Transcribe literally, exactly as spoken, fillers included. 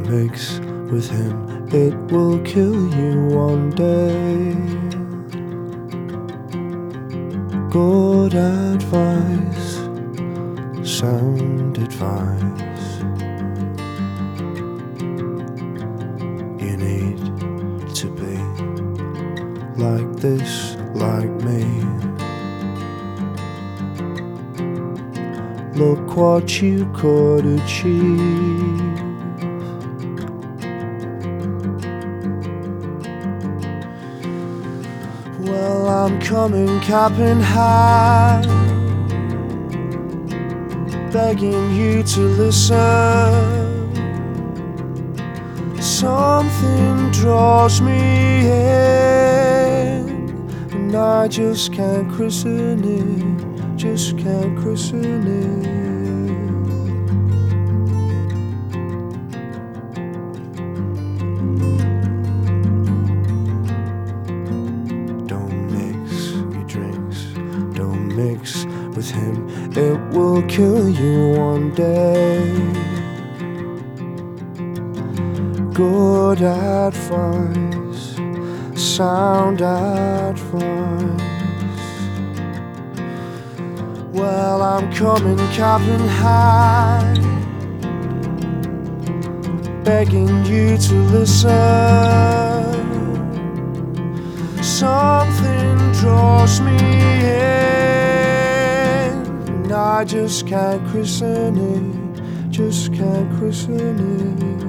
mix with him, it will kill you one day. Good advice, sound advice. You need to be like this, like me. Look what you could achieve. Well, I'm coming cap in hand, begging you to listen. Something draws me in, and I just can't christen it, just can't christen it. Mix with him, it will kill you one day. Good advice, sound advice. Well, I'm coming cap in hand, begging you to listen. Something draws me in, I just can't christen it, just can't christen it.